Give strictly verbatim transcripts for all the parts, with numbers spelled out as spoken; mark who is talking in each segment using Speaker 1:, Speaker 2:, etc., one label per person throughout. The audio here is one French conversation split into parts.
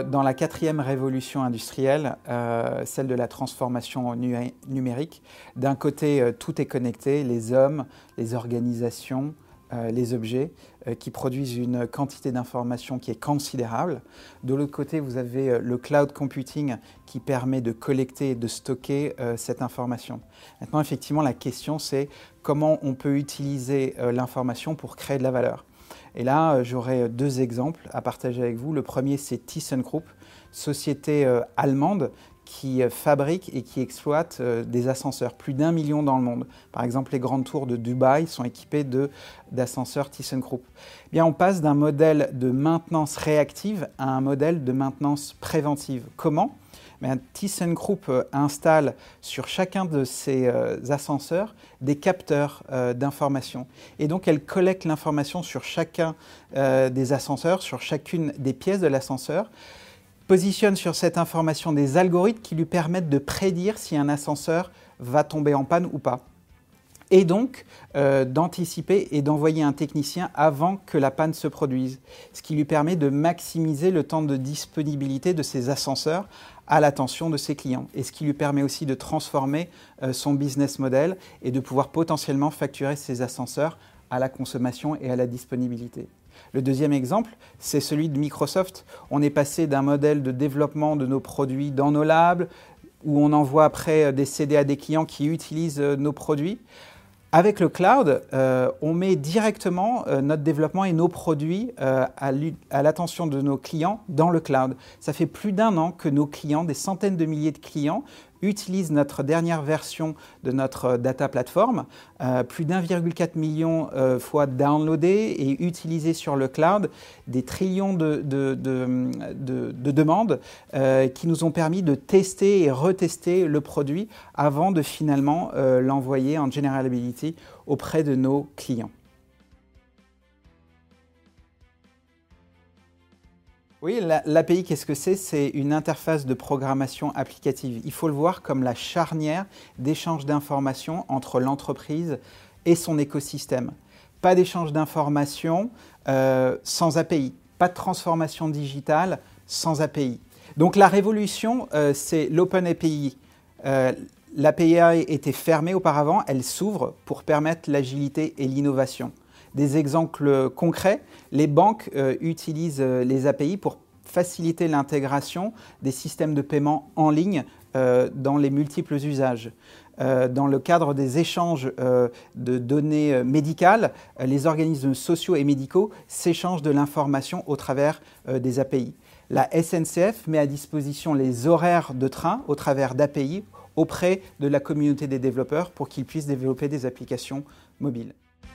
Speaker 1: dans la quatrième révolution industrielle, euh, celle de la transformation nu- numérique. D'un côté, euh, tout est connecté, les hommes, les organisations, euh, les objets, euh, qui produisent une quantité d'informations qui est considérable. De l'autre côté, vous avez euh, le cloud computing qui permet de collecter et de stocker euh, cette information. Maintenant, effectivement, la question, c'est comment on peut utiliser euh, l'information pour créer de la valeur. Et là, euh, j'aurai deux exemples à partager avec vous. Le premier, c'est ThyssenKrupp, société euh, allemande qui euh, fabrique et qui exploite euh, des ascenseurs, plus d'un million dans le monde. Par exemple, les grandes tours de Dubaï sont équipées de, d'ascenseurs ThyssenKrupp. Eh bien, on passe d'un modèle de maintenance réactive à un modèle de maintenance préventive. Comment ? Mais ThyssenKrupp installe sur chacun de ces euh, ascenseurs des capteurs euh, d'information. Et donc, elle collecte l'information sur chacun euh, des ascenseurs, sur chacune des pièces de l'ascenseur, positionne sur cette information des algorithmes qui lui permettent de prédire si un ascenseur va tomber en panne ou pas. Et donc euh, d'anticiper et d'envoyer un technicien avant que la panne se produise, ce qui lui permet de maximiser le temps de disponibilité de ces ascenseurs à l'attention de ses clients, et ce qui lui permet aussi de transformer euh, son business model et de pouvoir potentiellement facturer ses ascenseurs à la consommation et à la disponibilité. Le deuxième exemple, c'est celui de Microsoft. On est passé d'un modèle de développement de nos produits dans nos labs, où on envoie après des C D à des clients qui utilisent nos produits. Avec le cloud, euh, on met directement euh, notre développement et nos produits euh, à, à l'attention de nos clients dans le cloud. Ça fait plus d'un an que nos clients, des centaines de milliers de clients, utilisent notre dernière version de notre data platform, euh, plus d'un virgule quatre million euh, fois downloadé et utilisé sur le cloud, des trillions de, de, de, de, de demandes euh, qui nous ont permis de tester et retester le produit avant de finalement euh, l'envoyer en generalability auprès de nos clients. Oui, l'A P I, qu'est-ce que c'est ? C'est une interface de programmation applicative. Il faut le voir comme la charnière d'échange d'informations entre l'entreprise et son écosystème. Pas d'échange d'informations euh, sans A P I, pas de transformation digitale sans A P I. Donc la révolution, euh, c'est l'Open A P I. Euh, L'A P I était fermée auparavant, elle s'ouvre pour permettre l'agilité et l'innovation. Des exemples concrets, les banques euh, utilisent euh, les A P I pour faciliter l'intégration des systèmes de paiement en ligne euh, dans les multiples usages. Euh, dans le cadre des échanges euh, de données euh, médicales, euh, les organismes sociaux et médicaux s'échangent de l'information au travers euh, des A P I. La S N C F met à disposition les horaires de train au travers d'A P I auprès de la communauté des développeurs pour qu'ils puissent développer des applications mobiles.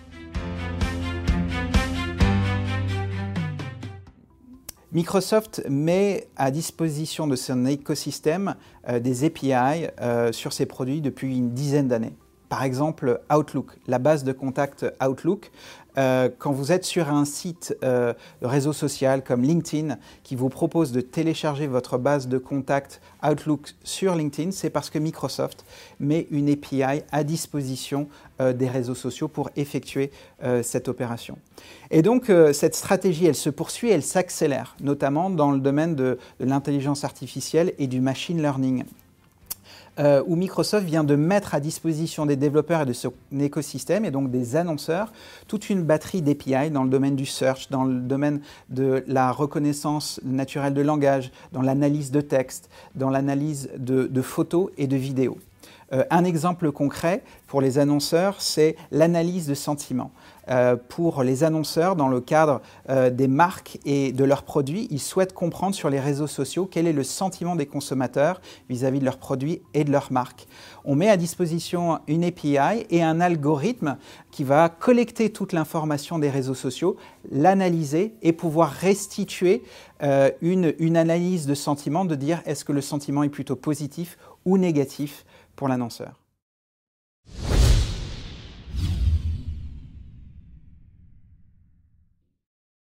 Speaker 1: Microsoft met à disposition de son écosystème euh, des A P I euh, sur ses produits depuis une dizaine d'années. Par exemple, Outlook, la base de contact Outlook. Euh, quand vous êtes sur un site euh, de réseau social comme LinkedIn qui vous propose de télécharger votre base de contact Outlook sur LinkedIn, c'est parce que Microsoft met une A P I à disposition euh, des réseaux sociaux pour effectuer euh, cette opération. Et donc, euh, cette stratégie, elle se poursuit, elle s'accélère, notamment dans le domaine de, de l'intelligence artificielle et du machine learning. Euh, où Microsoft vient de mettre à disposition des développeurs et de son écosystème, et donc des annonceurs, toute une batterie d'A P I dans le domaine du search, dans le domaine de la reconnaissance naturelle de langage, dans l'analyse de texte, dans l'analyse de, de photos et de vidéos. Euh, un exemple concret pour les annonceurs, c'est l'analyse de sentiments. Euh, pour les annonceurs, dans le cadre euh, des marques et de leurs produits, ils souhaitent comprendre sur les réseaux sociaux quel est le sentiment des consommateurs vis-à-vis de leurs produits et de leurs marques. On met à disposition une A P I et un algorithme qui va collecter toute l'information des réseaux sociaux, l'analyser et pouvoir restituer euh, une, une analyse de sentiment, de dire est-ce que le sentiment est plutôt positif ou négatif pour l'annonceur.